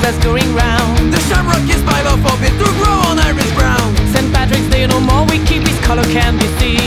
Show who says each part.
Speaker 1: that's going round.
Speaker 2: The shamrock is by law forbid to grow on Irish ground.
Speaker 1: St. Patrick's Day no more, we keep his color can be seen.